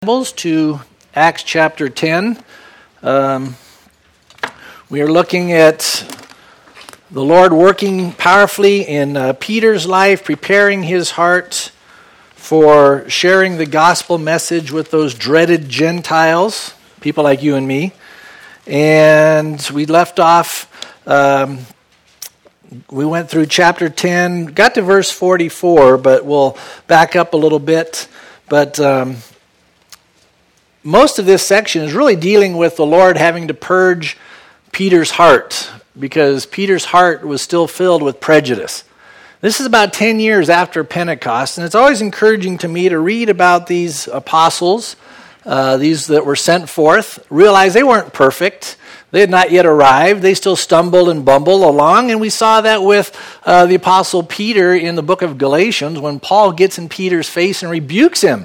Bibles to Acts chapter 10. We are looking at the Lord working powerfully in Peter's life, preparing his heart for sharing the gospel message with those dreaded Gentiles, people like you and me. And we left off, we went through chapter 10, got to verse 44, but we'll back up a little bit. But most of this section is really dealing with the Lord having to purge Peter's heart, because Peter's heart was still filled with prejudice. This is about 10 years after Pentecost, and it's always encouraging to me to read about these apostles, these that were sent forth, realize they weren't perfect. They had not yet arrived. They still stumbled and bumbled along, and we saw that with the apostle Peter in the book of Galatians when Paul gets in Peter's face and rebukes him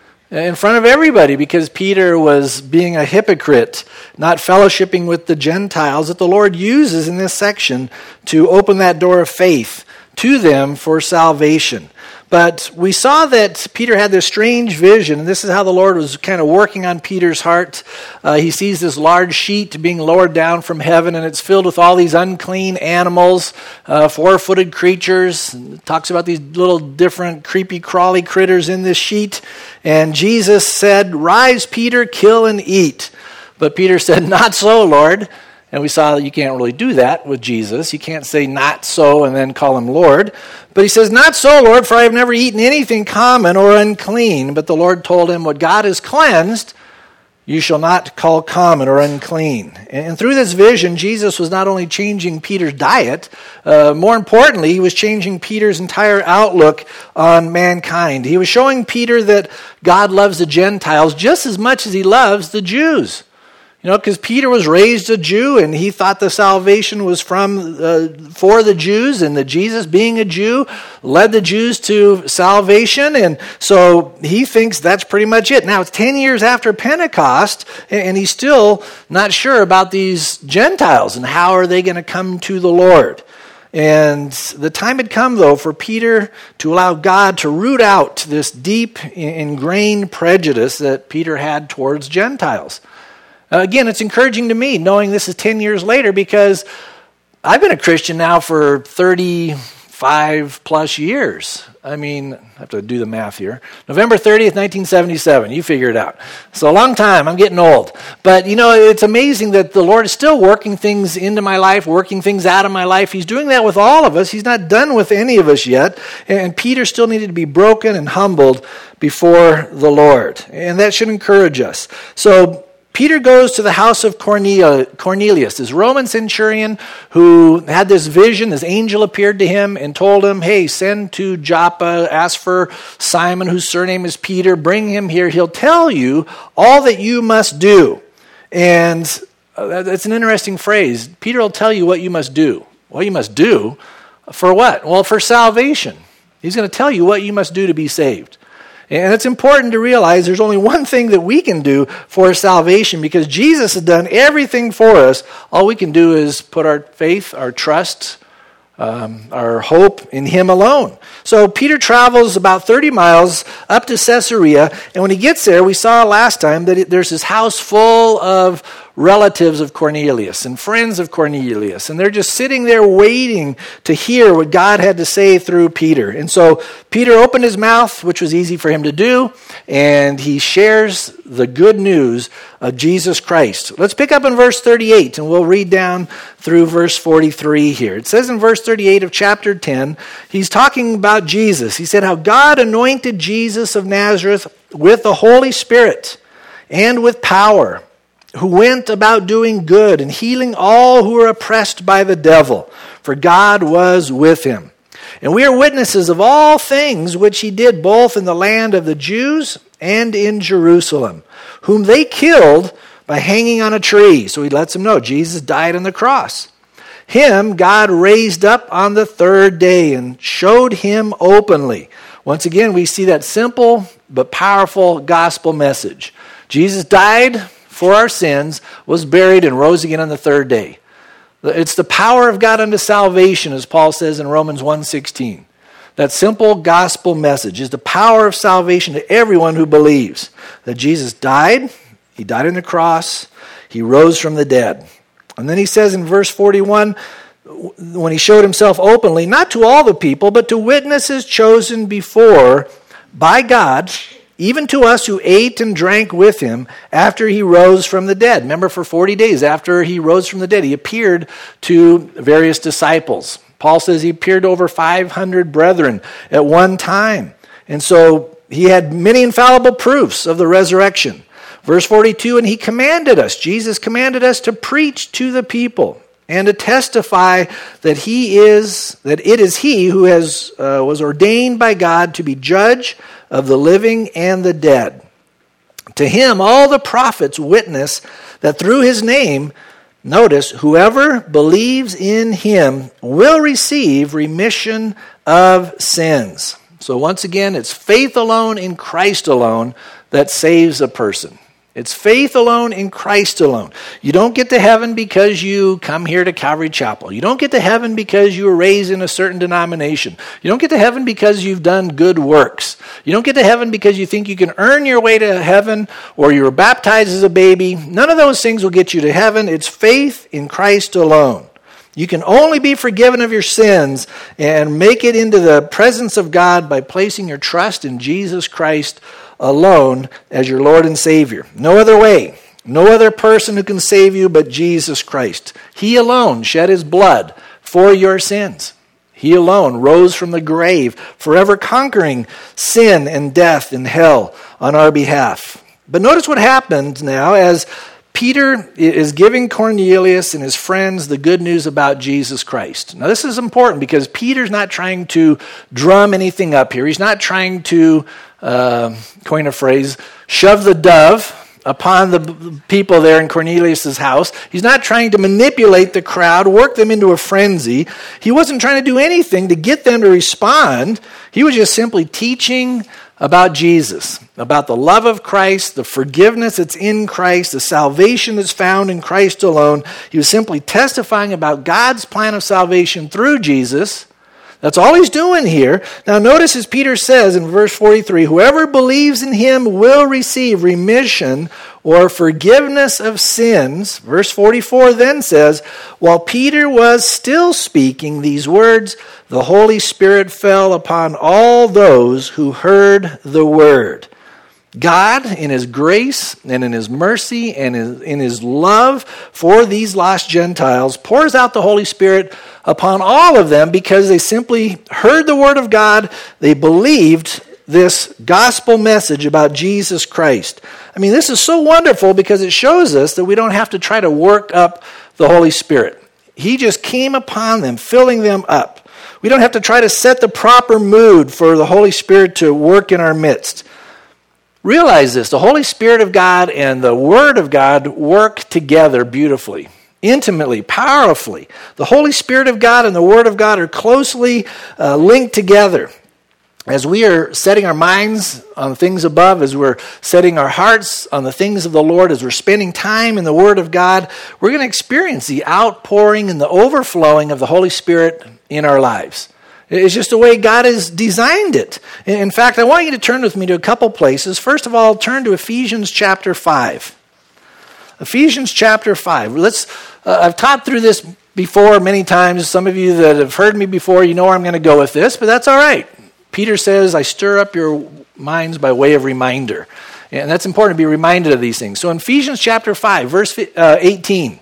in front of everybody because Peter was being a hypocrite, not fellowshipping with the Gentiles, that the Lord uses in this section to open that door of faith to them for salvation. But we saw that Peter had this strange vision, and this is how the Lord was kind of working on Peter's heart. He sees this large sheet being lowered down from heaven, and it's filled with all these unclean animals, four-footed creatures. It talks about these little different creepy, crawly critters in this sheet. And Jesus said, "Rise, Peter, kill and eat." But Peter said, "Not so, Lord." And we saw that you can't really do that with Jesus. You can't say "not so" and then call him Lord. But he says, "Not so, Lord, for I have never eaten anything common or unclean." But the Lord told him, "What God has cleansed, you shall not call common or unclean." And through this vision, Jesus was not only changing Peter's diet, more importantly, he was changing Peter's entire outlook on mankind. He was showing Peter that God loves the Gentiles just as much as he loves the Jews. You know, because Peter was raised a Jew, and he thought the salvation was for the Jews, and that Jesus, being a Jew, led the Jews to salvation, and so he thinks that's pretty much it. Now, it's 10 years after Pentecost, and he's still not sure about these Gentiles, and how are they going to come to the Lord. And the time had come, though, for Peter to allow God to root out this deep, ingrained prejudice that Peter had towards Gentiles. Again, it's encouraging to me, knowing this is 10 years later, because I've been a Christian now for 35 plus years. I mean, I have to do the math here. November 30th, 1977. You figure it out. So a long time. I'm getting old. But, you know, it's amazing that the Lord is still working things into my life, working things out of my life. He's doing that with all of us. He's not done with any of us yet. And Peter still needed to be broken and humbled before the Lord. And that should encourage us. So Peter goes to the house of Cornelius, this Roman centurion who had this vision. This angel appeared to him and told him, "Hey, send to Joppa, ask for Simon, whose surname is Peter, bring him here. He'll tell you all that you must do." And that's an interesting phrase. Peter will tell you what you must do. What you must do? For what? Well, for salvation. He's going to tell you what you must do to be saved. And it's important to realize there's only one thing that we can do for salvation, because Jesus has done everything for us. All we can do is put our faith, our trust, our hope in him alone. So Peter travels about 30 miles up to Caesarea, and when he gets there, we saw last time that there's this house full of relatives of Cornelius and friends of Cornelius, and they're just sitting there waiting to hear what God had to say through Peter. And so Peter opened his mouth, which was easy for him to do, and he shares the good news of Jesus Christ. Let's pick up in verse 38, and we'll read down through verse 43 here. It says in verse 38 of chapter 10, he's talking about Jesus. He said how God anointed Jesus of Nazareth with the Holy Spirit and with power, who went about doing good and healing all who were oppressed by the devil, for God was with him. And we are witnesses of all things which he did both in the land of the Jews and in Jerusalem, whom they killed by hanging on a tree. So he lets them know Jesus died on the cross. Him God raised up on the third day and showed him openly. Once again, we see that simple but powerful gospel message. Jesus died for our sins, was buried, and rose again on the third day. It's the power of God unto salvation, as Paul says in Romans 1:16. That simple gospel message is the power of salvation to everyone who believes that Jesus died, he died on the cross, he rose from the dead. And then he says in verse 41, when he showed himself openly, not to all the people, but to witnesses chosen before by God, even to us who ate and drank with him after he rose from the dead. Remember, for 40 days after he rose from the dead, he appeared to various disciples. Paul says he appeared to over 500 brethren at one time. And so he had many infallible proofs of the resurrection. Verse 42, and he commanded us, Jesus commanded us to preach to the people and to testify that it is he who was ordained by God to be judge of the living and the dead. To him all the prophets witness that through his name, notice, whoever believes in him will receive remission of sins. So once again, it's faith alone in Christ alone that saves a person. It's faith alone in Christ alone. You don't get to heaven because you come here to Calvary Chapel. You don't get to heaven because you were raised in a certain denomination. You don't get to heaven because you've done good works. You don't get to heaven because you think you can earn your way to heaven or you were baptized as a baby. None of those things will get you to heaven. It's faith in Christ alone. You can only be forgiven of your sins and make it into the presence of God by placing your trust in Jesus Christ alone as your Lord and Savior. No other way. No other person who can save you but Jesus Christ. He alone shed his blood for your sins. He alone rose from the grave, forever conquering sin and death and hell on our behalf. But notice what happens now as Peter is giving Cornelius and his friends the good news about Jesus Christ. Now this is important because Peter's not trying to drum anything up here. He's not trying to, coin a phrase, shove the dove upon the people there in Cornelius' house. He's not trying to manipulate the crowd, work them into a frenzy. He wasn't trying to do anything to get them to respond. He was just simply teaching about Jesus, about the love of Christ, the forgiveness that's in Christ, the salvation that's found in Christ alone. He was simply testifying about God's plan of salvation through Jesus. That's all he's doing here. Now notice as Peter says in verse 43, whoever believes in him will receive remission or forgiveness of sins. Verse 44 then says, while Peter was still speaking these words, the Holy Spirit fell upon all those who heard the word. God, in his grace and in his mercy and in his love for these lost Gentiles, pours out the Holy Spirit upon all of them because they simply heard the word of God. They believed this gospel message about Jesus Christ. I mean, this is so wonderful because it shows us that we don't have to try to work up the Holy Spirit. He just came upon them, filling them up. We don't have to try to set the proper mood for the Holy Spirit to work in our midst. Realize this, the Holy Spirit of God and the Word of God work together beautifully, intimately, powerfully. The Holy Spirit of God and the Word of God are closely linked together. As we are setting our minds on things above, as we're setting our hearts on the things of the Lord, as we're spending time in the Word of God, we're going to experience the outpouring and the overflowing of the Holy Spirit in our lives. It's just the way God has designed it. In fact, I want you to turn with me to a couple places. First of all, turn to Ephesians chapter 5. Ephesians chapter 5. I've taught through this before many times. Some of you that have heard me before, you know where I'm going to go with this, but that's all right. Peter says, I stir up your minds by way of reminder. And that's important to be reminded of these things. So in Ephesians chapter 5, verse 18,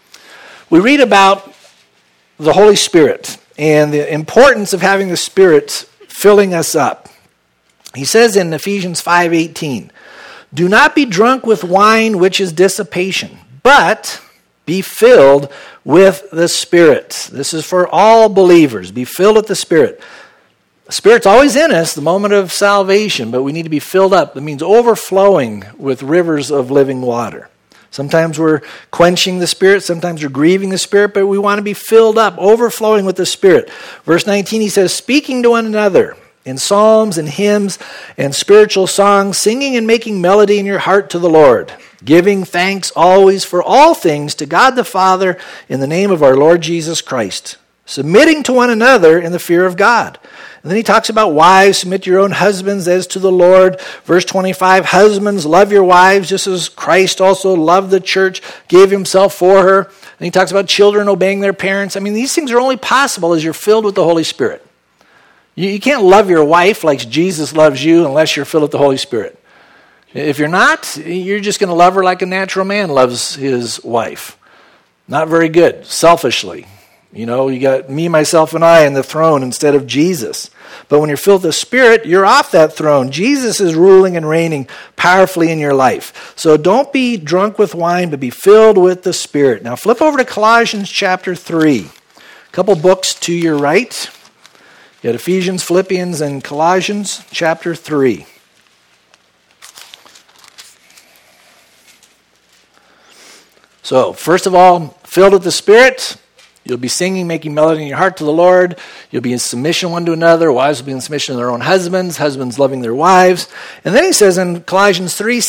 we read about the Holy Spirit and the importance of having the Spirit filling us up. He says in Ephesians 5:18, do not be drunk with wine, which is dissipation, but be filled with the Spirit. This is for all believers. Be filled with the Spirit. The Spirit's always in us, the moment of salvation, but we need to be filled up. That means overflowing with rivers of living water. Sometimes we're quenching the Spirit, sometimes we're grieving the Spirit, but we want to be filled up, overflowing with the Spirit. Verse 19, he says, speaking to one another in psalms and hymns and spiritual songs, singing and making melody in your heart to the Lord, giving thanks always for all things to God the Father in the name of our Lord Jesus Christ, submitting to one another in the fear of God. And then he talks about wives, submit to your own husbands as to the Lord. Verse 25, husbands, love your wives just as Christ also loved the church, gave himself for her. And he talks about children obeying their parents. I mean, these things are only possible as you're filled with the Holy Spirit. You can't love your wife like Jesus loves you unless you're filled with the Holy Spirit. If you're not, you're just going to love her like a natural man loves his wife. Not very good, selfishly. You know, you got me, myself, and I on the throne instead of Jesus. But when you're filled with the Spirit, you're off that throne. Jesus is ruling and reigning powerfully in your life. So don't be drunk with wine, but be filled with the Spirit. Now flip over to Colossians chapter 3. A couple books to your right. You got Ephesians, Philippians, and Colossians chapter 3. So, first of all, filled with the Spirit, you'll be singing, making melody in your heart to the Lord. You'll be in submission one to another. Wives will be in submission to their own husbands. Husbands loving their wives. And then he says in Colossians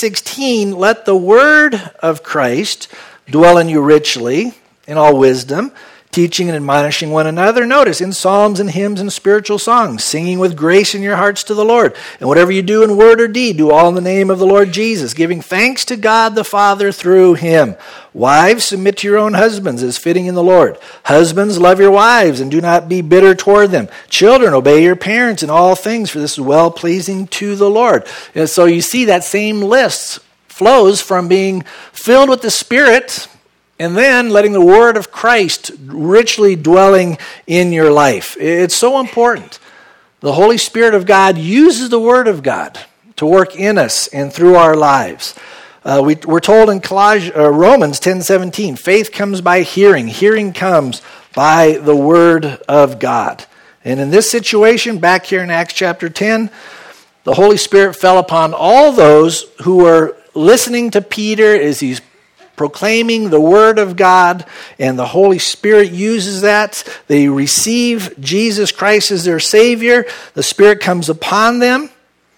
3:16, let the word of Christ dwell in you richly in all wisdom, teaching and admonishing one another. Notice, in psalms and hymns and spiritual songs, singing with grace in your hearts to the Lord. And whatever you do in word or deed, do all in the name of the Lord Jesus, giving thanks to God the Father through him. Wives, submit to your own husbands as fitting in the Lord. Husbands, love your wives and do not be bitter toward them. Children, obey your parents in all things, for this is well-pleasing to the Lord. And so you see that same list flows from being filled with the Spirit and then letting the word of Christ richly dwelling in your life. It's so important. The Holy Spirit of God uses the word of God to work in us and through our lives. We're told in Romans 10:17, faith comes by hearing. Hearing comes by the word of God. And in this situation, back here in Acts chapter 10, the Holy Spirit fell upon all those who were listening to Peter as he's proclaiming the word of God, and the Holy Spirit uses that. They receive Jesus Christ as their Savior. The Spirit comes upon them.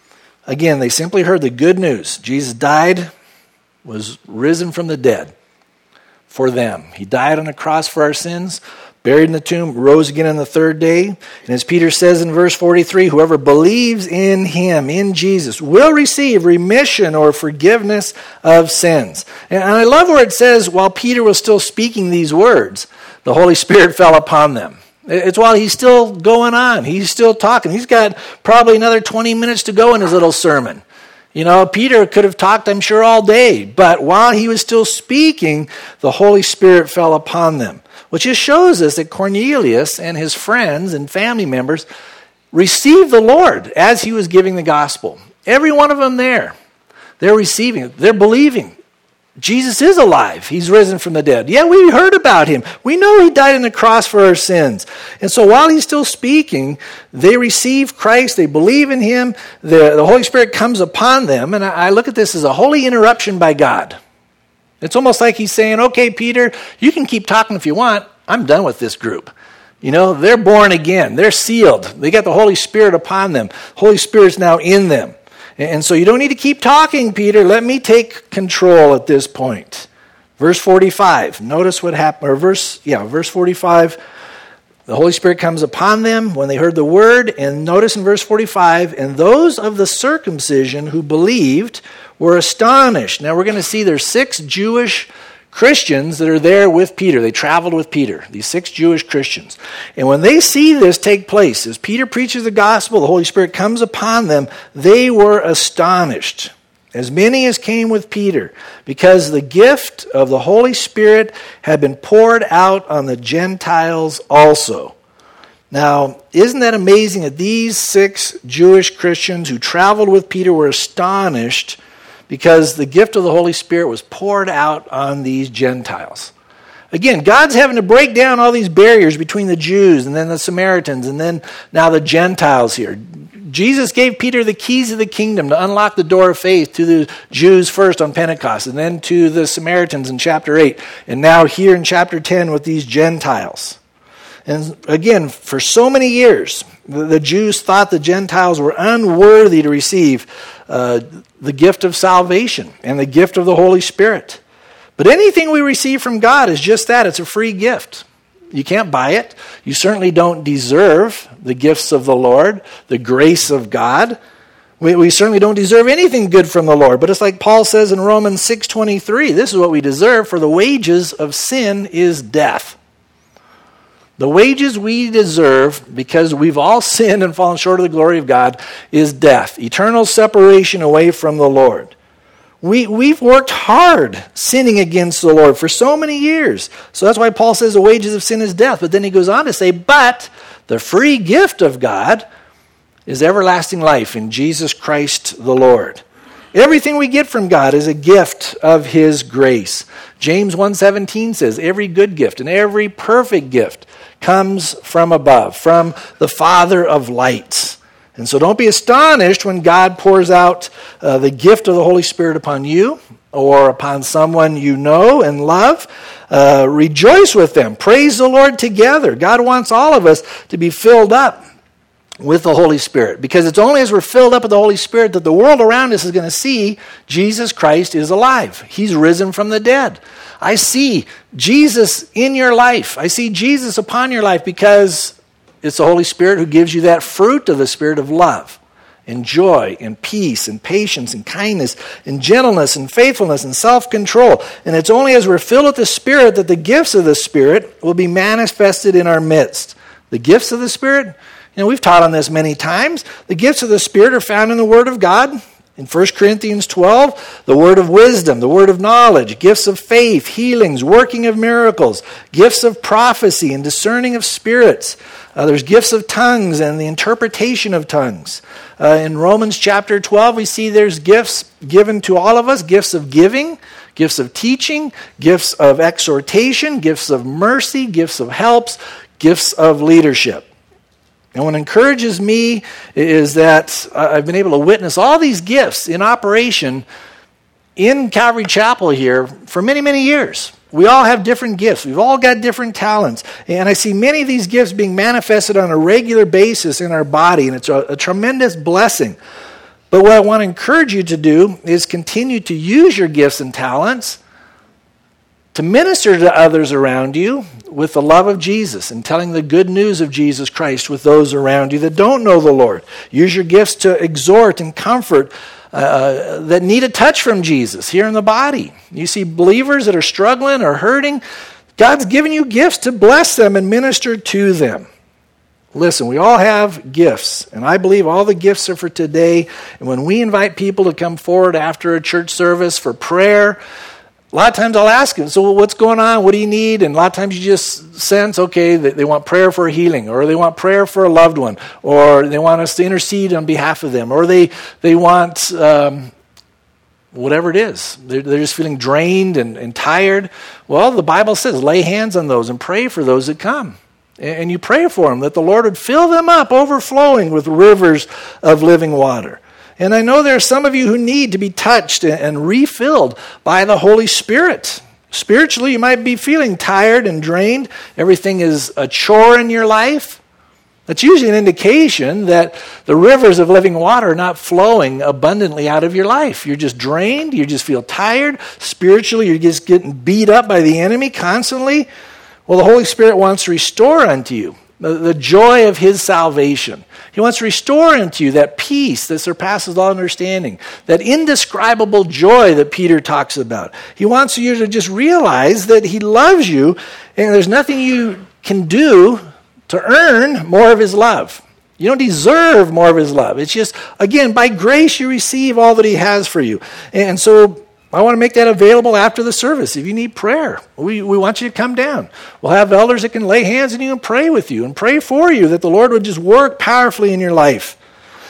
Again, they simply heard the good news. Jesus died, was risen from the dead for them. He died on the cross for our sins, buried in the tomb, rose again on the third day. And as Peter says in verse 43, whoever believes in him, in Jesus, will receive remission or forgiveness of sins. And I love where it says, while Peter was still speaking these words, the Holy Spirit fell upon them. It's while he's still going on. He's still talking. He's got probably another 20 minutes to go in his little sermon. You know, Peter could have talked, I'm sure, all day. But while he was still speaking, the Holy Spirit fell upon them. Which just shows us that Cornelius and his friends and family members received the Lord as he was giving the gospel. Every one of them there. They're receiving it. They're believing. Jesus is alive. He's risen from the dead. Yeah, we heard about him. We know he died on the cross for our sins. And so while he's still speaking, they receive Christ. They believe in him. The Holy Spirit comes upon them. And I look at this as a holy interruption by God. It's almost like he's saying, okay, Peter, you can keep talking if you want. I'm done with this group. You know, they're born again. They're sealed. They got the Holy Spirit upon them. Holy Spirit's now in them. And so you don't need to keep talking, Peter. Let me take control at this point. Verse 45. Notice what happened. Or verse 45. The Holy Spirit comes upon them when they heard the word. And notice in verse 45, and those of the circumcision who believed were astonished. Now we're going to see there's 6 Jewish Christians that are there with Peter. They traveled with Peter, these 6 Jewish Christians. And when they see this take place, as Peter preaches the gospel, the Holy Spirit comes upon them, they were astonished. As many as came with Peter, because the gift of the Holy Spirit had been poured out on the Gentiles also. Now, isn't that amazing that these 6 Jewish Christians who traveled with Peter were astonished because the gift of the Holy Spirit was poured out on these Gentiles? Again, God's having to break down all these barriers between the Jews and then the Samaritans and then now the Gentiles here. Jesus gave Peter the keys of the kingdom to unlock the door of faith to the Jews first on Pentecost and then to the Samaritans in chapter 8 and now here in chapter 10 with these Gentiles. And again, for so many years, the Jews thought the Gentiles were unworthy to receive the gift of salvation and the gift of the Holy Spirit. But anything we receive from God is just that. It's a free gift. You can't buy it. You certainly don't deserve the gifts of the Lord, the grace of God. We certainly don't deserve anything good from the Lord. But it's like Paul says in Romans 6:23, this is what we deserve, for the wages of sin is death. The wages we deserve, because we've all sinned and fallen short of the glory of God, is death, eternal separation away from the Lord. We've worked hard sinning against the Lord for so many years. So that's why Paul says the wages of sin is death. But then he goes on to say, but the free gift of God is everlasting life in Jesus Christ the Lord. Everything we get from God is a gift of His grace. James 1:17 says, every good gift and every perfect gift comes from above, from the Father of lights. And so don't be astonished when God pours out the gift of the Holy Spirit upon you or upon someone you know and love. Rejoice with them. Praise the Lord together. God wants all of us to be filled up with the Holy Spirit, because it's only as we're filled up with the Holy Spirit that the world around us is going to see Jesus Christ is alive. He's risen from the dead. I see Jesus in your life. I see Jesus upon your life because it's the Holy Spirit who gives you that fruit of the Spirit of love and joy and peace and patience and kindness and gentleness and faithfulness and self-control. And it's only as we're filled with the Spirit that the gifts of the Spirit will be manifested in our midst. The gifts of the Spirit, we've taught on this many times. The gifts of the Spirit are found in the Word of God. In 1 Corinthians 12, the word of wisdom, the word of knowledge, gifts of faith, healings, working of miracles, gifts of prophecy and discerning of spirits. There's gifts of tongues and the interpretation of tongues. In Romans chapter 12, we see there's gifts given to all of us, gifts of giving, gifts of teaching, gifts of exhortation, gifts of mercy, gifts of helps, gifts of leadership. And what encourages me is that I've been able to witness all these gifts in operation in Calvary Chapel here for many, many years. We all have different gifts. We've all got different talents. And I see many of these gifts being manifested on a regular basis in our body, and it's a tremendous blessing. But what I want to encourage you to do is continue to use your gifts and talents to minister to others around you with the love of Jesus and telling the good news of Jesus Christ with those around you that don't know the Lord. Use your gifts to exhort and comfort that need a touch from Jesus here in the body. You see believers that are struggling or hurting, God's given you gifts to bless them and minister to them. Listen, we all have gifts, and I believe all the gifts are for today. And when we invite people to come forward after a church service for prayer, a lot of times I'll ask them, so what's going on? What do you need? And a lot of times you just sense, okay, they want prayer for a healing, or they want prayer for a loved one, or they want us to intercede on behalf of them, or they want whatever it is. They're just feeling drained and tired. Well, the Bible says lay hands on those and pray for those that come. And you pray for them, that the Lord would fill them up, overflowing with rivers of living water. And I know there are some of you who need to be touched and refilled by the Holy Spirit. Spiritually, you might be feeling tired and drained. Everything is a chore in your life. That's usually an indication that the rivers of living water are not flowing abundantly out of your life. You're just drained. You just feel tired. Spiritually, you're just getting beat up by the enemy constantly. Well, the Holy Spirit wants to restore unto you the joy of His salvation. He wants to restore unto you that peace that surpasses all understanding, that indescribable joy that Peter talks about. He wants you to just realize that He loves you, and there's nothing you can do to earn more of His love. You don't deserve more of His love. It's just, again, by grace you receive all that He has for you. And so I want to make that available after the service. If you need prayer, we want you to come down. We'll have elders that can lay hands on you and pray with you and pray for you that the Lord would just work powerfully in your life.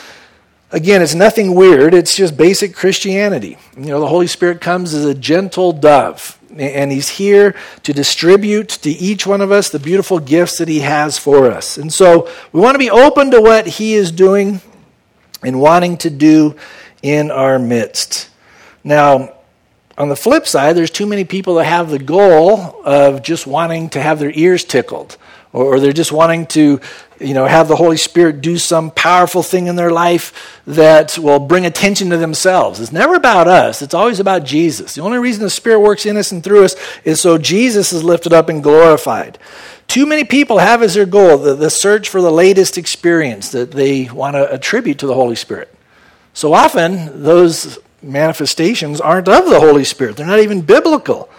Again, it's nothing weird. It's just basic Christianity. The Holy Spirit comes as a gentle dove, and He's here to distribute to each one of us the beautiful gifts that He has for us. And so we want to be open to what He is doing and wanting to do in our midst. Now, on the flip side, there's too many people that have the goal of just wanting to have their ears tickled or they're just wanting to, have the Holy Spirit do some powerful thing in their life that will bring attention to themselves. It's never about us. It's always about Jesus. The only reason the Spirit works in us and through us is so Jesus is lifted up and glorified. Too many people have as their goal the search for the latest experience that they want to attribute to the Holy Spirit. So often, those manifestations aren't of the Holy Spirit. They're not even biblical.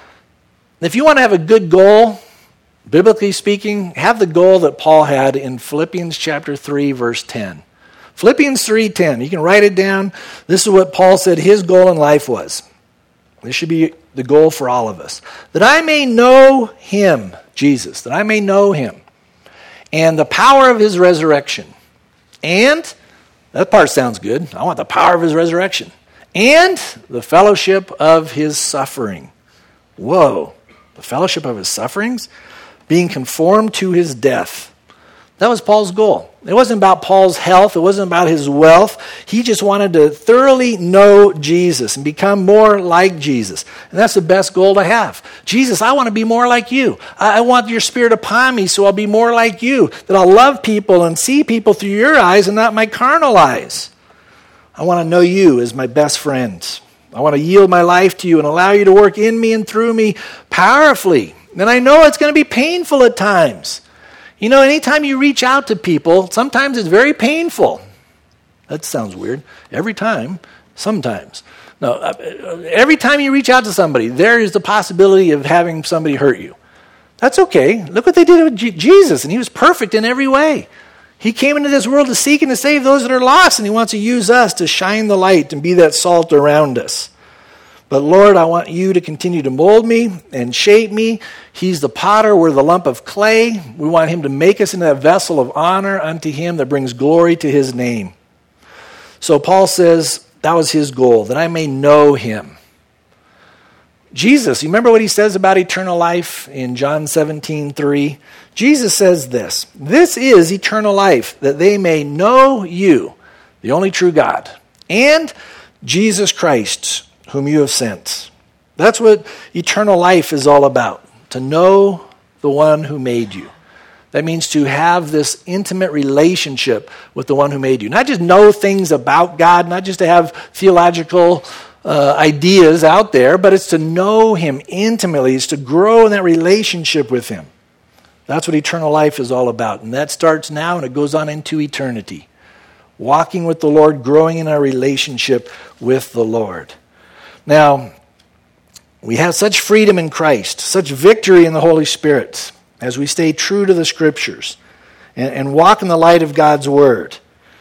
If you want to have a good goal, biblically speaking, have the goal that Paul had in Philippians chapter 3, verse 10. Philippians 3:10. You can write it down. This is what Paul said his goal in life was. This should be the goal for all of us. That I may know him, Jesus, that I may know him, and the power of his resurrection. And, that part sounds good. I want the power of his resurrection. And the fellowship of his suffering. Whoa, the fellowship of his sufferings? Being conformed to his death. That was Paul's goal. It wasn't about Paul's health. It wasn't about his wealth. He just wanted to thoroughly know Jesus and become more like Jesus. And that's the best goal to have. Jesus, I want to be more like you. I want your Spirit upon me so I'll be more like you. That I'll love people and see people through your eyes and not my carnal eyes. I want to know you as my best friend. I want to yield my life to you and allow you to work in me and through me powerfully. And I know it's going to be painful at times. Anytime you reach out to people, sometimes it's very painful. That sounds weird. Every time, sometimes. No, every time you reach out to somebody, there is the possibility of having somebody hurt you. That's okay. Look what they did with Jesus, and he was perfect in every way. He came into this world to seek and to save those that are lost, and he wants to use us to shine the light and be that salt around us. But Lord, I want you to continue to mold me and shape me. He's the potter, we're the lump of clay. We want him to make us into that vessel of honor unto him that brings glory to his name. So Paul says that was his goal, that I may know him. Jesus, you remember what he says about eternal life in John 17:3? Jesus says this, "This is eternal life, that they may know you, the only true God, and Jesus Christ, whom you have sent." That's what eternal life is all about, to know the one who made you. That means to have this intimate relationship with the one who made you. Not just know things about God, not just to have theological ideas out there, but it's to know him intimately. It's to grow in that relationship with him. That's what eternal life is all about. And that starts now and it goes on into eternity. Walking with the Lord, growing in our relationship with the Lord. Now, we have such freedom in Christ, such victory in the Holy Spirit as we stay true to the Scriptures and walk in the light of God's Word.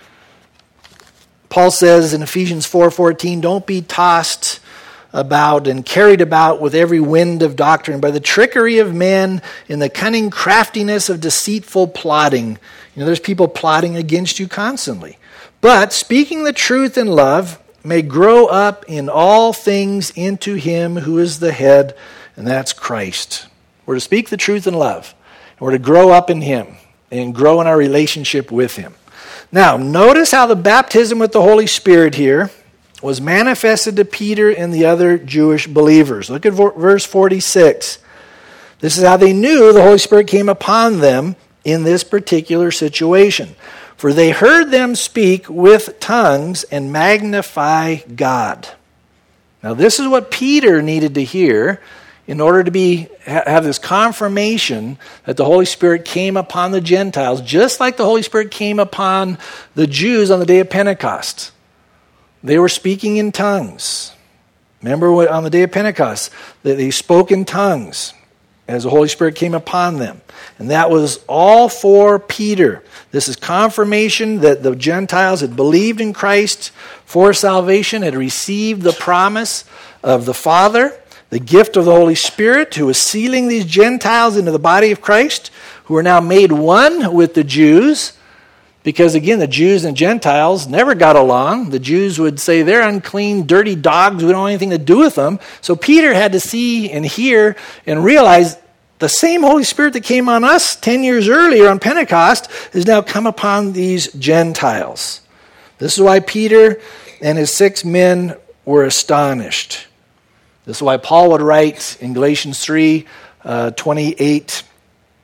Paul says in Ephesians 4:14, "Don't be tossed about and carried about with every wind of doctrine by the trickery of men in the cunning craftiness of deceitful plotting." There's people plotting against you constantly. "But speaking the truth in love may grow up in all things into him who is the head, and that's Christ." We're to speak the truth in love. And we're to grow up in him and grow in our relationship with him. Now, notice how the baptism with the Holy Spirit here was manifested to Peter and the other Jewish believers. Look at verse 46. This is how they knew the Holy Spirit came upon them in this particular situation. "For they heard them speak with tongues and magnify God." Now, this is what Peter needed to hear in order to have this confirmation that the Holy Spirit came upon the Gentiles, just like the Holy Spirit came upon the Jews on the day of Pentecost. They were speaking in tongues. Remember on the day of Pentecost, that they spoke in tongues as the Holy Spirit came upon them. And that was all for Peter. This is confirmation that the Gentiles had believed in Christ for salvation, had received the promise of the Father, the gift of the Holy Spirit, who was sealing these Gentiles into the body of Christ, who are now made one with the Jews. Because again, the Jews and Gentiles never got along. The Jews would say, "They're unclean, dirty dogs. We don't want anything to do with them." So Peter had to see and hear and realize the same Holy Spirit that came on us 10 years earlier on Pentecost has now come upon these Gentiles. This is why Peter and his 6 men were astonished. This is why Paul would write in Galatians 3:28,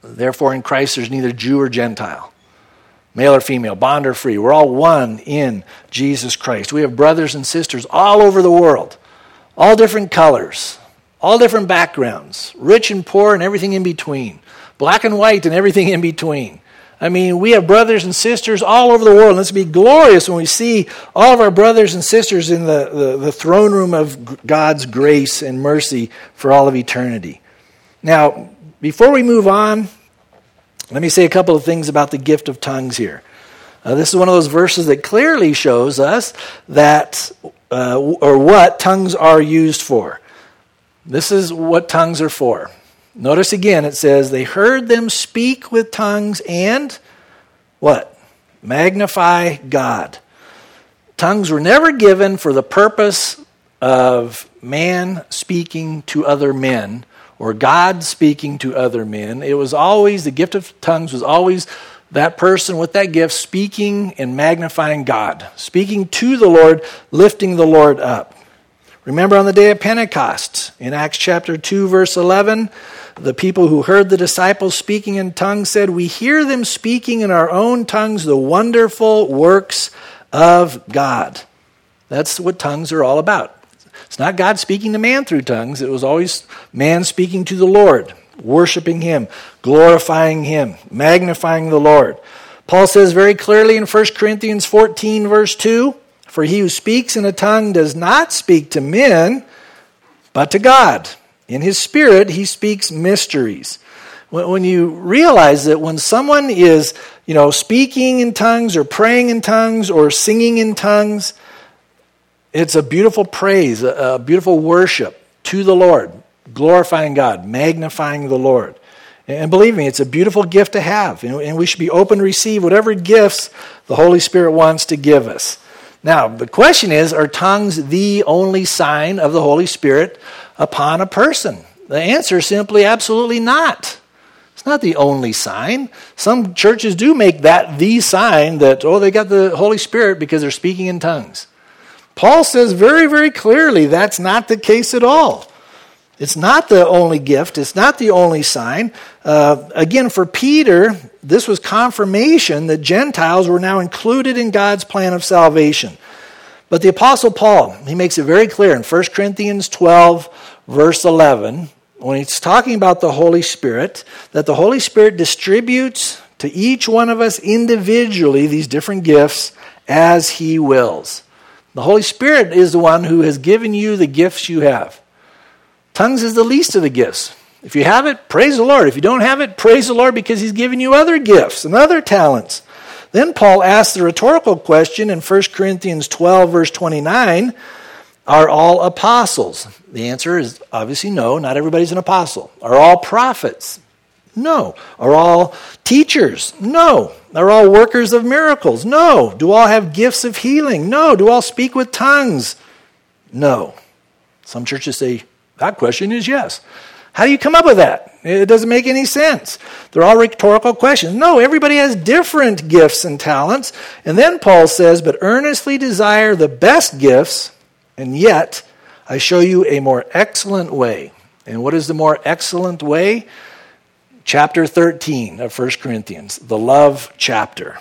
Therefore, in Christ, there's neither Jew or Gentile, male or female, bond or free. We're all one in Jesus Christ. We have brothers and sisters all over the world, all different colors, all different backgrounds, rich and poor and everything in between, black and white and everything in between. I mean, we have brothers and sisters all over the world. And it's going to be glorious when we see all of our brothers and sisters in the throne room of God's grace and mercy for all of eternity. Now, before we move on, let me say a couple of things about the gift of tongues here. This is one of those verses that clearly shows us that, or what tongues are used for. This is what tongues are for. Notice again, it says, they heard them speak with tongues and what? Magnify God. Tongues were never given for the purpose of man speaking to other men or God speaking to other men. It was always, the gift of tongues was always that person with that gift speaking and magnifying God, speaking to the Lord, lifting the Lord up. Remember on the day of Pentecost, in Acts chapter 2, verse 11, the people who heard the disciples speaking in tongues said, we hear them speaking in our own tongues the wonderful works of God. That's what tongues are all about. It's not God speaking to man through tongues. It was always man speaking to the Lord, worshiping Him, glorifying Him, magnifying the Lord. Paul says very clearly in 1 Corinthians 14, verse 2, for he who speaks in a tongue does not speak to men, but to God. In his spirit, he speaks mysteries. When you realize that when someone is, speaking in tongues or praying in tongues or singing in tongues, it's a beautiful praise, a beautiful worship to the Lord, glorifying God, magnifying the Lord. And believe me, it's a beautiful gift to have. And we should be open to receive whatever gifts the Holy Spirit wants to give us. Now, the question is, are tongues the only sign of the Holy Spirit upon a person? The answer is simply absolutely not. It's not the only sign. Some churches do make that the sign that, they got the Holy Spirit because they're speaking in tongues. Paul says very, very clearly that's not the case at all. It's not the only gift. It's not the only sign. Again, for Peter, this was confirmation that Gentiles were now included in God's plan of salvation. But the Apostle Paul, he makes it very clear in 1 Corinthians 12, verse 11, when he's talking about the Holy Spirit, that the Holy Spirit distributes to each one of us individually these different gifts as He wills. The Holy Spirit is the one who has given you the gifts you have. Tongues is the least of the gifts. If you have it, praise the Lord. If you don't have it, praise the Lord because He's given you other gifts and other talents. Then Paul asks the rhetorical question in 1 Corinthians 12, verse 29, are all apostles? The answer is obviously no, not everybody's an apostle. Are all prophets? No. Are all teachers? No. Are all workers of miracles? No. Do all have gifts of healing? No. Do all speak with tongues? No. Some churches say, that question is yes. How do you come up with that? It doesn't make any sense. They're all rhetorical questions. No, everybody has different gifts and talents. And then Paul says, but earnestly desire the best gifts, and yet I show you a more excellent way. And what is the more excellent way? Chapter 13 of 1 Corinthians, the love chapter.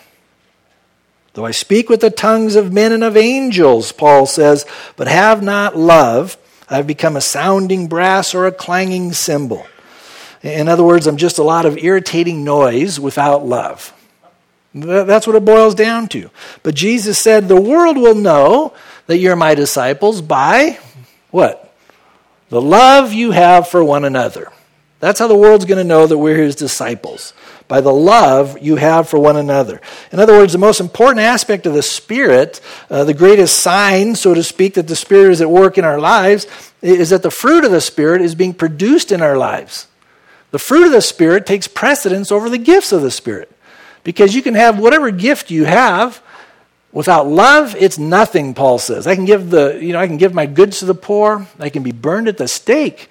Though I speak with the tongues of men and of angels, Paul says, but have not love, I've become a sounding brass or a clanging cymbal. In other words, I'm just a lot of irritating noise without love. That's what it boils down to. But Jesus said, the world will know that you're my disciples by what? The love you have for one another. That's how the world's going to know that we're His disciples, by the love you have for one another. In other words, the most important aspect of the Spirit, the greatest sign, so to speak, that the Spirit is at work in our lives, is that the fruit of the Spirit is being produced in our lives. The fruit of the Spirit takes precedence over the gifts of the Spirit. Because you can have whatever gift you have, without love, it's nothing, Paul says. I can give my goods to the poor. I can be burned at the stake.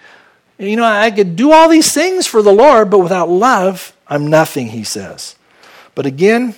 I could do all these things for the Lord, but without love, I'm nothing, he says. But again,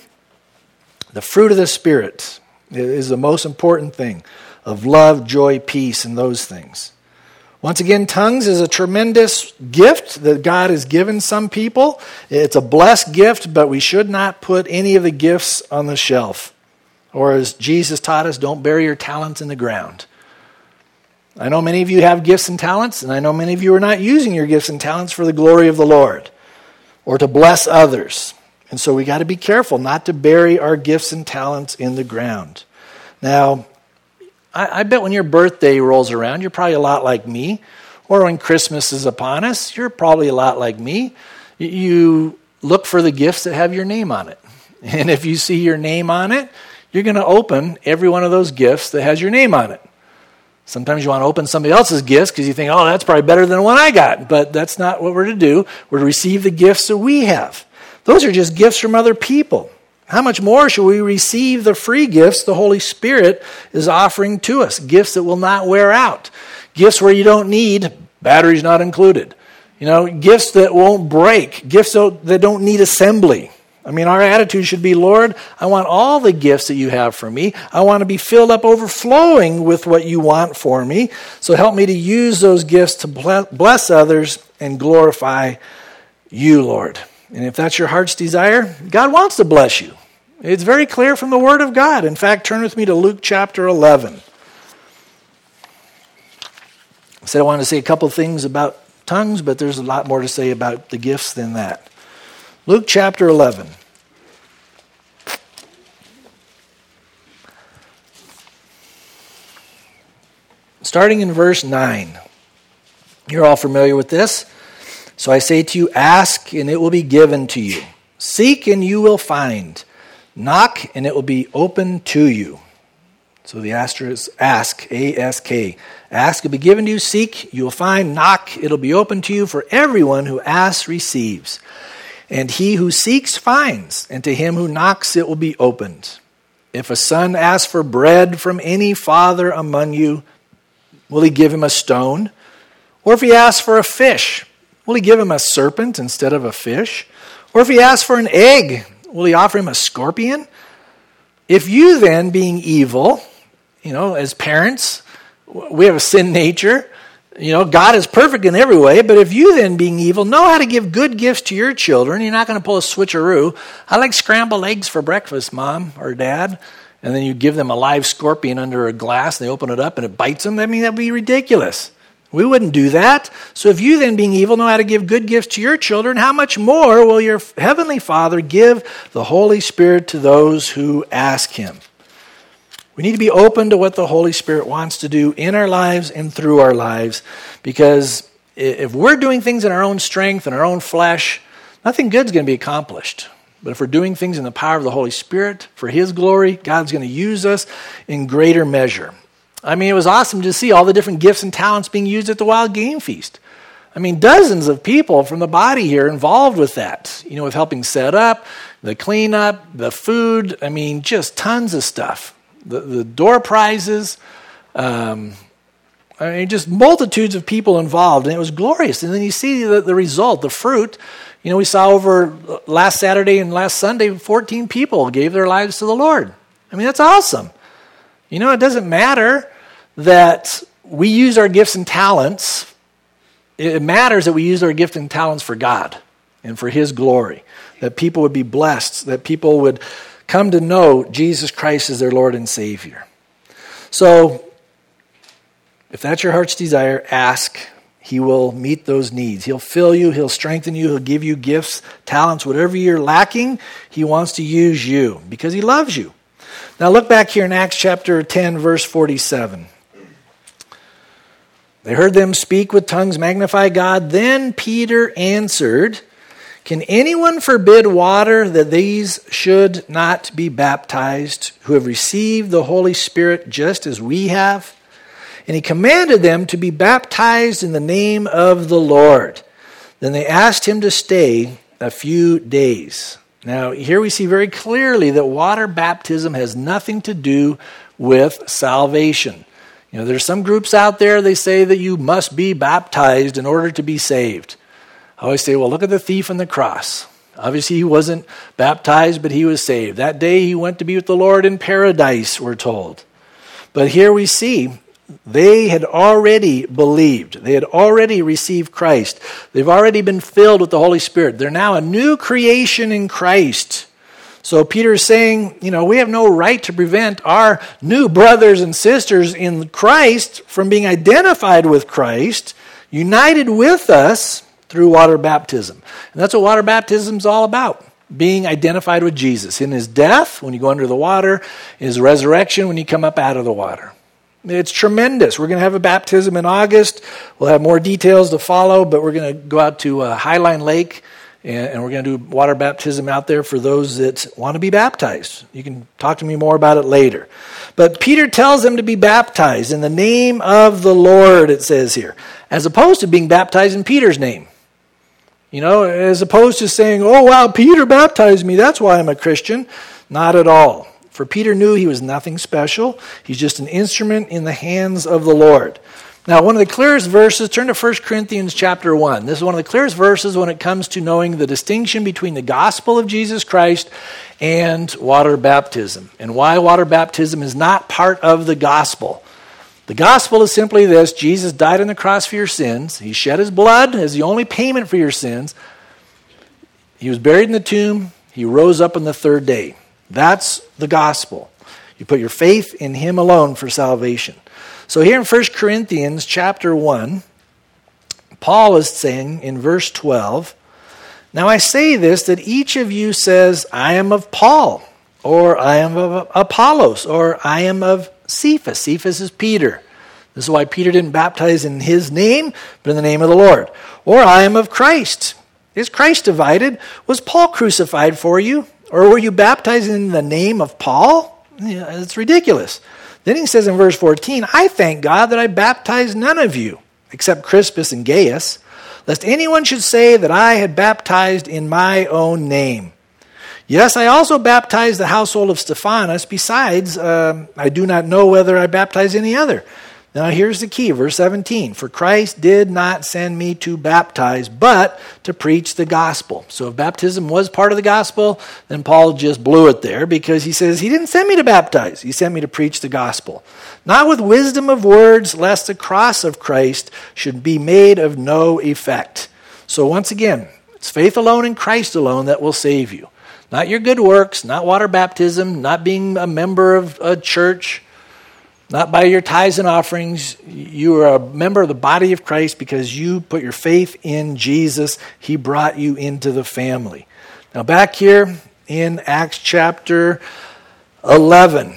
the fruit of the Spirit is the most important thing, of love, joy, peace, and those things. Once again, tongues is a tremendous gift that God has given some people. It's a blessed gift, but we should not put any of the gifts on the shelf. Or as Jesus taught us, don't bury your talents in the ground. I know many of you have gifts and talents, and I know many of you are not using your gifts and talents for the glory of the Lord or to bless others. And so we got to be careful not to bury our gifts and talents in the ground. Now, I bet when your birthday rolls around, you're probably a lot like me. Or when Christmas is upon us, you're probably a lot like me. You look for the gifts that have your name on it. And if you see your name on it, you're going to open every one of those gifts that has your name on it. Sometimes you want to open somebody else's gifts because you think, oh, that's probably better than the one I got. But that's not what we're to do. We're to receive the gifts that we have. Those are just gifts from other people. How much more should we receive the free gifts the Holy Spirit is offering to us? Gifts that will not wear out. Gifts where you don't need, batteries not included. Gifts that won't break. Gifts that don't need assembly. I mean, our attitude should be, Lord, I want all the gifts that you have for me. I want to be filled up overflowing with what you want for me. So help me to use those gifts to bless others and glorify you, Lord. And if that's your heart's desire, God wants to bless you. It's very clear from the Word of God. In fact, turn with me to Luke chapter 11. I said I wanted to say a couple things about tongues, but there's a lot more to say about the gifts than that. Luke chapter 11. Starting in verse 9. You're all familiar with this. So I say to you, ask and it will be given to you. Seek and you will find. Knock and it will be open to you. So the asterisk, ask, A-S-K. Ask, it will be given to you. Seek, you will find. Knock, it will be open to you. For everyone who asks receives. And he who seeks finds. And to him who knocks it will be opened. If a son asks for bread from any father among you, will he give him a stone? Or if he asks for a fish, will he give him a serpent instead of a fish? Or if he asks for an egg, will he offer him a scorpion? If you then, being evil, as parents, we have a sin nature. God is perfect in every way, but if you then, being evil, know how to give good gifts to your children, you're not going to pull a switcheroo. I like scrambled eggs for breakfast, Mom or Dad. And then you give them a live scorpion under a glass, and they open it up and it bites them. That would be ridiculous. We wouldn't do that. So if you then, being evil, know how to give good gifts to your children, how much more will your heavenly Father give the Holy Spirit to those who ask him? We need to be open to what the Holy Spirit wants to do in our lives and through our lives, because if we're doing things in our own strength and our own flesh, nothing good is going to be accomplished. But if we're doing things in the power of the Holy Spirit for his glory, God's going to use us in greater measure. It was awesome to see all the different gifts and talents being used at the Wild Game Feast. Dozens of people from the body here involved with that, with helping set up, the cleanup, the food, just tons of stuff. The door prizes, just multitudes of people involved, and it was glorious. And then you see the result, the fruit. We saw over last Saturday and last Sunday, 14 people gave their lives to the Lord. That's awesome. It doesn't matter that we use our gifts and talents. It matters that we use our gifts and talents for God and for his glory, that people would be blessed, that people would come to know Jesus Christ as their Lord and Savior. So, if that's your heart's desire, ask. He will meet those needs. He'll fill you. He'll strengthen you. He'll give you gifts, talents, whatever you're lacking. He wants to use you because he loves you. Now look back here in Acts chapter 10, verse 47. They heard them speak with tongues, magnify God. Then Peter answered, can anyone forbid water that these should not be baptized, who have received the Holy Spirit just as we have? And he commanded them to be baptized in the name of the Lord. Then they asked him to stay a few days. Now, here we see very clearly that water baptism has nothing to do with salvation. There's some groups out there, they say that you must be baptized in order to be saved. I always say, well, look at the thief on the cross. Obviously, he wasn't baptized, but he was saved. That day, he went to be with the Lord in paradise, we're told. But here we see They had already believed. They had already received Christ. They've already been filled with the Holy Spirit. They're now a new creation in Christ. So Peter is saying, we have no right to prevent our new brothers and sisters in Christ from being identified with Christ, united with us through water baptism. And that's what water baptism is all about. Being identified with Jesus in his death when you go under the water, in his resurrection when you come up out of the water. It's tremendous. We're going to have a baptism in August. We'll have more details to follow, but we're going to go out to Highline Lake, and we're going to do water baptism out there for those that want to be baptized. You can talk to me more about it later. But Peter tells them to be baptized in the name of the Lord, it says here, as opposed to being baptized in Peter's name. As opposed to saying, oh, wow, Peter baptized me, that's why I'm a Christian. Not at all. For Peter knew he was nothing special. He's just an instrument in the hands of the Lord. Now, one of the clearest verses, turn to 1 Corinthians chapter 1. This is one of the clearest verses when it comes to knowing the distinction between the gospel of Jesus Christ and water baptism, and why water baptism is not part of the gospel. The gospel is simply this: Jesus died on the cross for your sins. He shed his blood as the only payment for your sins. He was buried in the tomb. He rose up on the third day. That's the gospel. You put your faith in him alone for salvation. So here in 1 Corinthians chapter 1, Paul is saying in verse 12, now I say this, that each of you says, I am of Paul, or I am of Apollos, or I am of Cephas. Cephas is Peter. This is why Peter didn't baptize in his name, but in the name of the Lord. Or I am of Christ. Is Christ divided? Was Paul crucified for you? Or were you baptized in the name of Paul? It's ridiculous. Then he says in verse 14, I thank God that I baptized none of you, except Crispus and Gaius, lest anyone should say that I had baptized in my own name. Yes, I also baptized the household of Stephanas. Besides, I do not know whether I baptized any other. Now here's the key, verse 17. For Christ did not send me to baptize, but to preach the gospel. So if baptism was part of the gospel, then Paul just blew it there, because he says he didn't send me to baptize. He sent me to preach the gospel. Not with wisdom of words, lest the cross of Christ should be made of no effect. So once again, it's faith alone in Christ alone that will save you. Not your good works, not water baptism, not being a member of a church, not by your tithes and offerings. You are a member of the body of Christ because you put your faith in Jesus. He brought you into the family. Now back here in Acts chapter 11.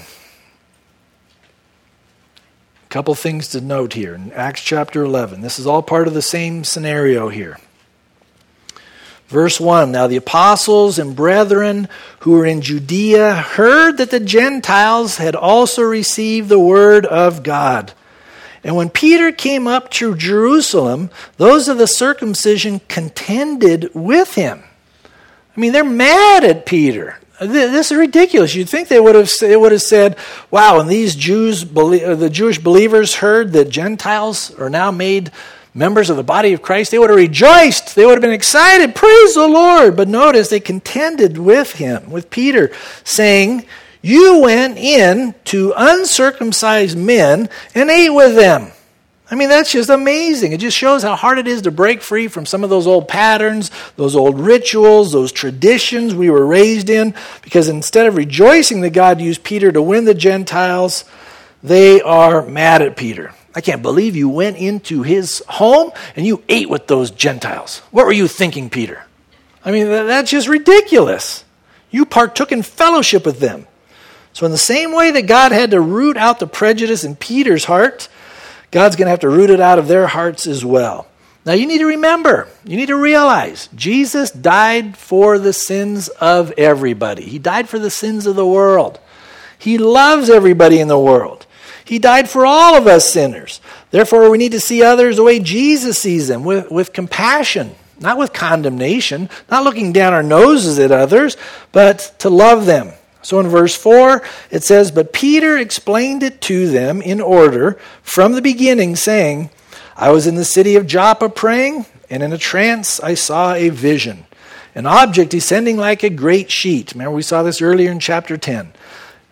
A couple things to note here in Acts chapter 11. This is all part of the same scenario here. Verse 1, now the apostles and brethren who were in Judea heard that the Gentiles had also received the word of God. And when Peter came up to Jerusalem, those of the circumcision contended with him. I mean, they're mad at Peter. This is ridiculous. You'd think they would have said, wow, and these the Jewish believers heard that Gentiles are now made members of the body of Christ, they would have rejoiced. They would have been excited. Praise the Lord. But notice they contended with him, with Peter, saying, you went in to uncircumcised men and ate with them. I mean, that's just amazing. It just shows how hard it is to break free from some of those old patterns, those old rituals, those traditions we were raised in. Because instead of rejoicing that God used Peter to win the Gentiles, they are mad at Peter. I can't believe you went into his home and you ate with those Gentiles. What were you thinking, Peter? I mean, that's just ridiculous. You partook in fellowship with them. So in the same way that God had to root out the prejudice in Peter's heart, God's going to have to root it out of their hearts as well. Now you need to remember, you need to realize, Jesus died for the sins of everybody. He died for the sins of the world. He loves everybody in the world. He died for all of us sinners. Therefore, we need to see others the way Jesus sees them, with compassion, not with condemnation, not looking down our noses at others, but to love them. So in verse 4, it says, but Peter explained it to them in order from the beginning, saying, I was in the city of Joppa praying, and in a trance I saw a vision, an object descending like a great sheet. Remember, we saw this earlier in chapter 10.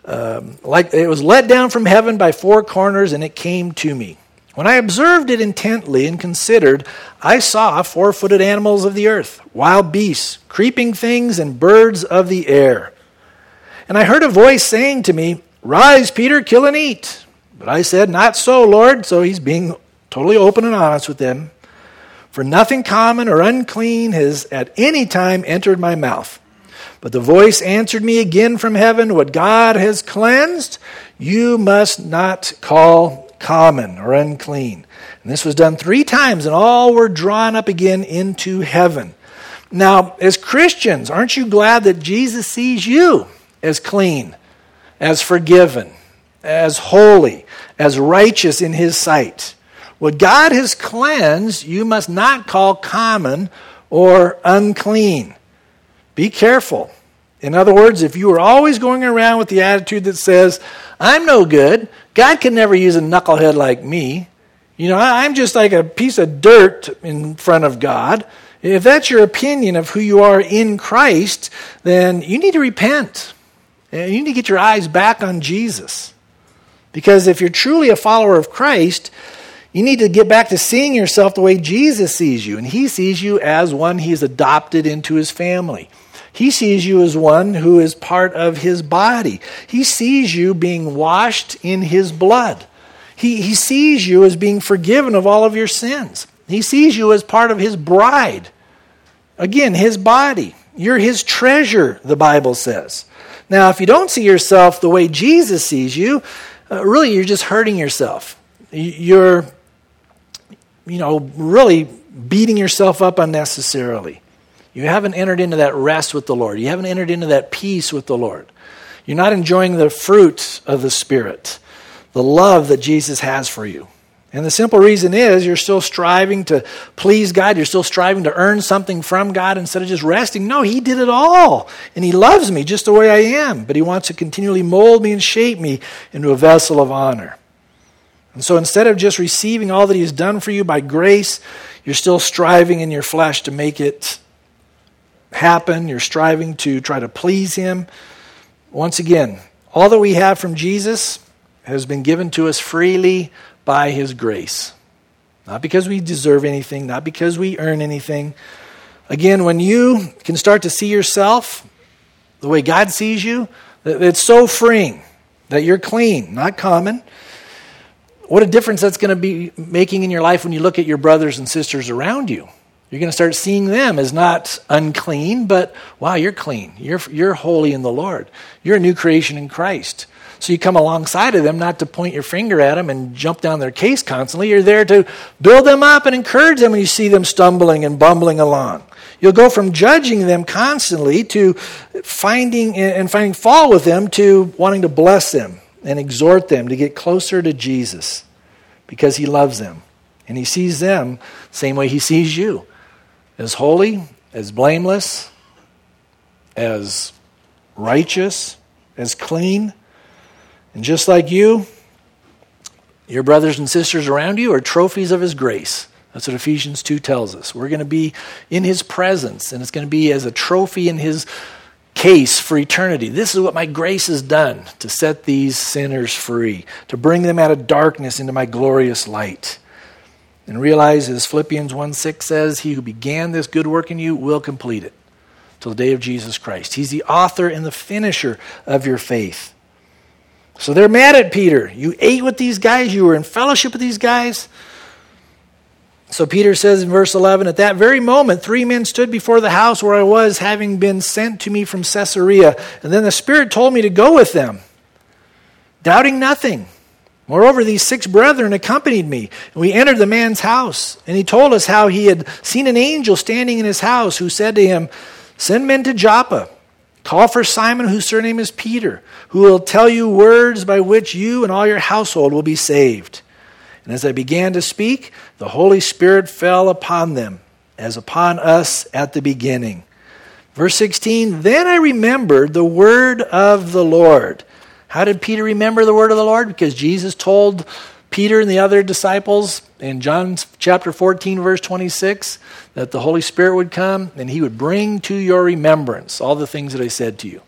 like it was let down from heaven by four corners, and it came to me. When I observed it intently and considered, I saw four-footed animals of the earth, wild beasts, creeping things, and birds of the air. And I heard a voice saying to me, "Rise, Peter, kill and eat." But I said, "Not so, Lord." So he's being totally open and honest with them. "For nothing common or unclean has at any time entered my mouth." But the voice answered me again from heaven, "What God has cleansed, you must not call common or unclean." And this was done 3 times, and all were drawn up again into heaven. Now, as Christians, aren't you glad that Jesus sees you as clean, as forgiven, as holy, as righteous in his sight? What God has cleansed, you must not call common or unclean. Be careful. In other words, if you are always going around with the attitude that says, "I'm no good, God can never use a knucklehead like me. I'm just like a piece of dirt in front of God." If that's your opinion of who you are in Christ, then you need to repent. You need to get your eyes back on Jesus. Because if you're truly a follower of Christ, you need to get back to seeing yourself the way Jesus sees you. And he sees you as one he's adopted into his family. He sees you as one who is part of his body. He sees you being washed in his blood. He sees you as being forgiven of all of your sins. He sees you as part of his bride. Again, his body. You're his treasure, the Bible says. Now, if you don't see yourself the way Jesus sees you, really you're just hurting yourself. You're, really beating yourself up unnecessarily. You haven't entered into that rest with the Lord. You haven't entered into that peace with the Lord. You're not enjoying the fruit of the Spirit, the love that Jesus has for you. And the simple reason is you're still striving to please God. You're still striving to earn something from God instead of just resting. No, he did it all. And he loves me just the way I am. But he wants to continually mold me and shape me into a vessel of honor. And so instead of just receiving all that he has done for you by grace, you're still striving in your flesh to make it happen. You're striving to try to please him. Once again, all that we have from Jesus has been given to us freely by his grace. Not because we deserve anything, not because we earn anything. Again, when you can start to see yourself the way God sees you, it's so freeing that you're clean, not common. What a difference that's going to be making in your life when you look at your brothers and sisters around you. You're going to start seeing them as not unclean, but wow, you're clean. You're holy in the Lord. You're a new creation in Christ. So you come alongside of them not to point your finger at them and jump down their case constantly. You're there to build them up and encourage them when you see them stumbling and bumbling along. You'll go from judging them constantly to finding fault with them to wanting to bless them and exhort them to get closer to Jesus because he loves them. And he sees them the same way he sees you. As holy, as blameless, as righteous, as clean. And just like you, your brothers and sisters around you are trophies of his grace. That's what Ephesians 2 tells us. We're going to be in his presence, and it's going to be as a trophy in his case for eternity. This is what my grace has done to set these sinners free, to bring them out of darkness into my glorious light. And realize, as Philippians 1:6 says, he who began this good work in you will complete it till the day of Jesus Christ. He's the author and the finisher of your faith. So they're mad at Peter. You ate with these guys. You were in fellowship with these guys. So Peter says in verse 11, at that very moment, 3 men stood before the house where I was, having been sent to me from Caesarea. And then the Spirit told me to go with them, doubting nothing. Moreover, these 6 brethren accompanied me, and we entered the man's house. And he told us how he had seen an angel standing in his house who said to him, send men to Joppa, call for Simon, whose surname is Peter, who will tell you words by which you and all your household will be saved. And as I began to speak, the Holy Spirit fell upon them, as upon us at the beginning. Verse 16, then I remembered the word of the Lord. How did Peter remember the word of the Lord? Because Jesus told Peter and the other disciples in John chapter 14, verse 26, that the Holy Spirit would come and he would bring to your remembrance all the things that I said to you.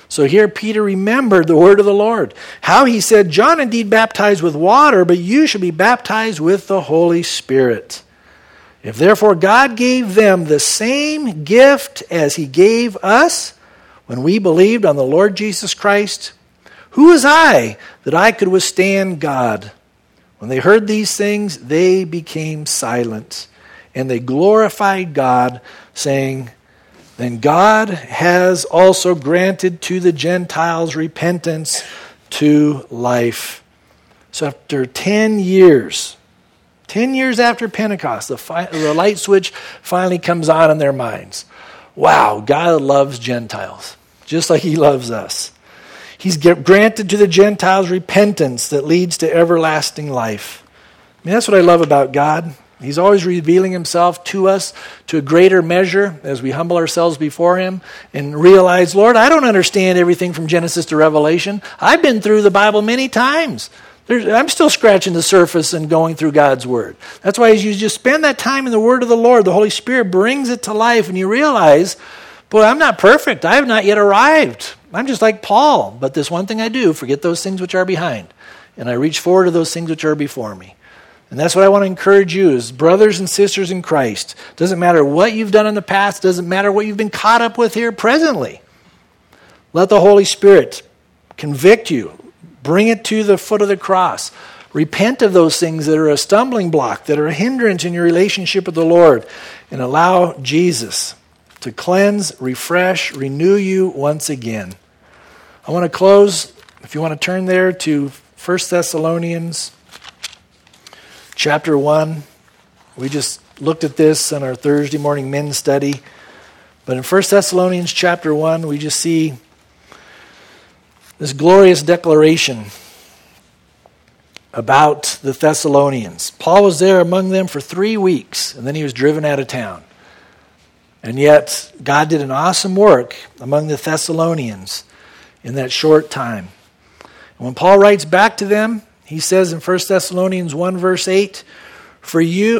So here Peter remembered the word of the Lord. How he said, John indeed baptized with water, but you shall be baptized with the Holy Spirit. If therefore God gave them the same gift as he gave us when we believed on the Lord Jesus Christ, who was I that I could withstand God? When they heard these things, they became silent, and they glorified God, saying, then God has also granted to the Gentiles repentance to life. So after 10 years after Pentecost, the light switch finally comes on in their minds. Wow, God loves Gentiles, just like he loves us. He's granted to the Gentiles repentance that leads to everlasting life. I mean, that's what I love about God. He's always revealing himself to us to a greater measure as we humble ourselves before him and realize, Lord, I don't understand everything from Genesis to Revelation. I've been through the Bible many times. I'm still scratching the surface and going through God's word. That's why as you just spend that time in the word of the Lord, the Holy Spirit brings it to life and you realize, boy, I'm not perfect. I have not yet arrived. I'm just like Paul. But this one thing I do, forget those things which are behind. And I reach forward to those things which are before me. And that's what I want to encourage you as brothers and sisters in Christ. Doesn't matter what you've done in the past. Doesn't matter what you've been caught up with here presently. Let the Holy Spirit convict you. Bring it to the foot of the cross. Repent of those things that are a stumbling block, that are a hindrance in your relationship with the Lord. And allow Jesus to cleanse, refresh, renew you once again. I want to close, if you want to turn there to 1 Thessalonians chapter 1. We just looked at this in our Thursday morning men's study. But in 1 Thessalonians chapter 1, we just see this glorious declaration about the Thessalonians. Paul was there among them for 3 weeks, and then he was driven out of town. And yet, God did an awesome work among the Thessalonians in that short time. And when Paul writes back to them, he says in 1 Thessalonians 1 verse 8, from you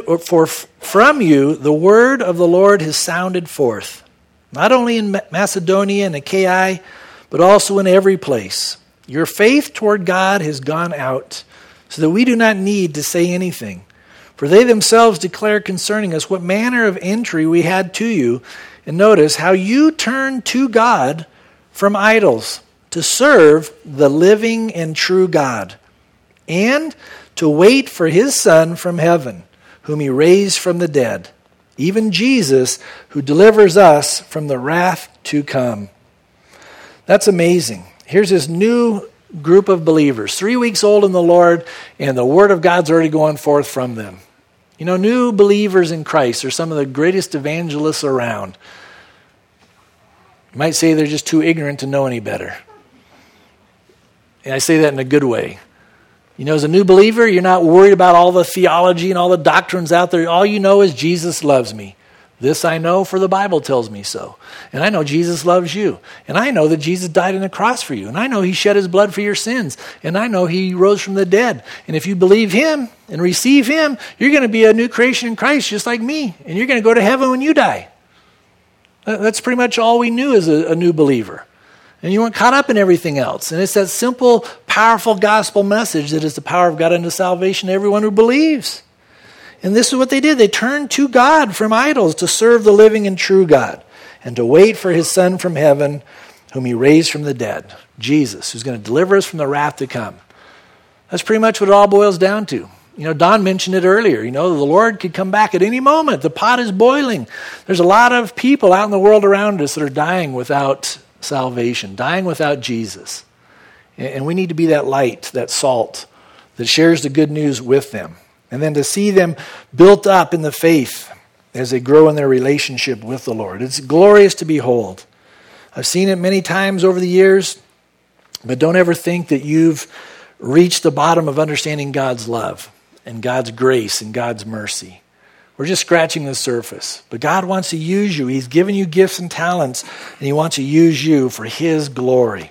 the word of the Lord has sounded forth, not only in Macedonia and Achaia, but also in every place. Your faith toward God has gone out, so that we do not need to say anything. For they themselves declare concerning us what manner of entry we had to you, and notice how you turned to God from idols to serve the living and true God, and to wait for his Son from heaven, whom he raised from the dead, even Jesus, who delivers us from the wrath to come. That's amazing. Here's this new group of believers, 3 weeks old in the Lord, and the word of God's already going forth from them. You know, new believers in Christ are some of the greatest evangelists around. You might say they're just too ignorant to know any better. And I say that in a good way. You know, as a new believer, you're not worried about all the theology and all the doctrines out there. All you know is Jesus loves me. This I know, for the Bible tells me so. And I know Jesus loves you. And I know that Jesus died on the cross for you. And I know he shed his blood for your sins. And I know he rose from the dead. And if you believe him and receive him, you're going to be a new creation in Christ just like me. And you're going to go to heaven when you die. That's pretty much all we knew as a new believer. And you weren't caught up in everything else. And it's that simple, powerful gospel message that is the power of God unto salvation to everyone who believes. And this is what they did. They turned to God from idols to serve the living and true God and to wait for his Son from heaven, whom he raised from the dead, Jesus, who's going to deliver us from the wrath to come. That's pretty much what it all boils down to. You know, Don mentioned it earlier. You know, the Lord could come back at any moment. The pot is boiling. There's a lot of people out in the world around us that are dying without salvation, dying without Jesus. And we need to be that light, that salt that shares the good news with them. And then to see them built up in the faith as they grow in their relationship with the Lord. It's glorious to behold. I've seen it many times over the years, but don't ever think that you've reached the bottom of understanding God's love and God's grace and God's mercy. We're just scratching the surface. But God wants to use you. He's given you gifts and talents, and he wants to use you for his glory.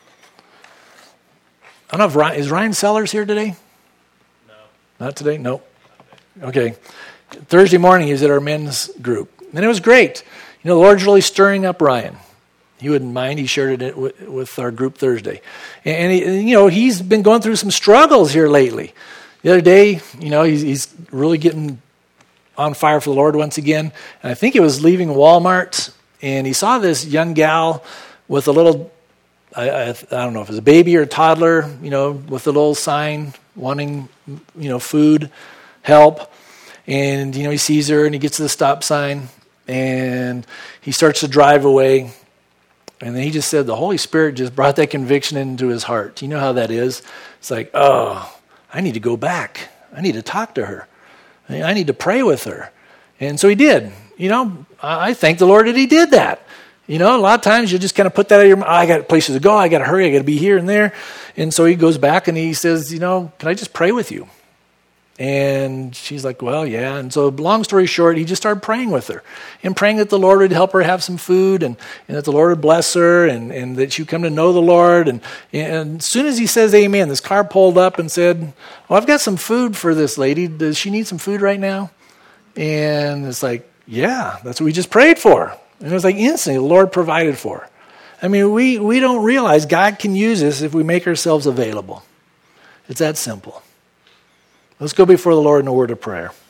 I don't know if is Ryan Sellers here today? Not today? Nope. Okay. Thursday morning he was at our men's group. And it was great. You know, the Lord's really stirring up Ryan. He wouldn't mind. He shared it with our group Thursday. And he's been going through some struggles here lately. The other day, he's really getting on fire for the Lord once again. And I think it was leaving Walmart, and he saw this young gal with a little, I don't know if it was a baby or a toddler, with a little sign wanting, food, help. And, he sees her and he gets to the stop sign and he starts to drive away. And then he just said the Holy Spirit just brought that conviction into his heart. You know how that is? It's like, oh, I need to go back. I need to talk to her. I need to pray with her. And so he did. I thank the Lord that he did that. A lot of times you just kind of put that out of your mind. I got places to go. I got to hurry. I got to be here and there. And so he goes back and he says, can I just pray with you? And she's like, well, yeah. And so long story short, he just started praying with her and praying that the Lord would help her have some food and that the Lord would bless her and that she would come to know the Lord. And as soon as he says amen, this car pulled up and said, well, I've got some food for this lady. Does she need some food right now? And it's like, yeah, that's what we just prayed for. And it was like instantly the Lord provided for her. I mean, we don't realize God can use us if we make ourselves available. It's that simple. Let's go before the Lord in a word of prayer.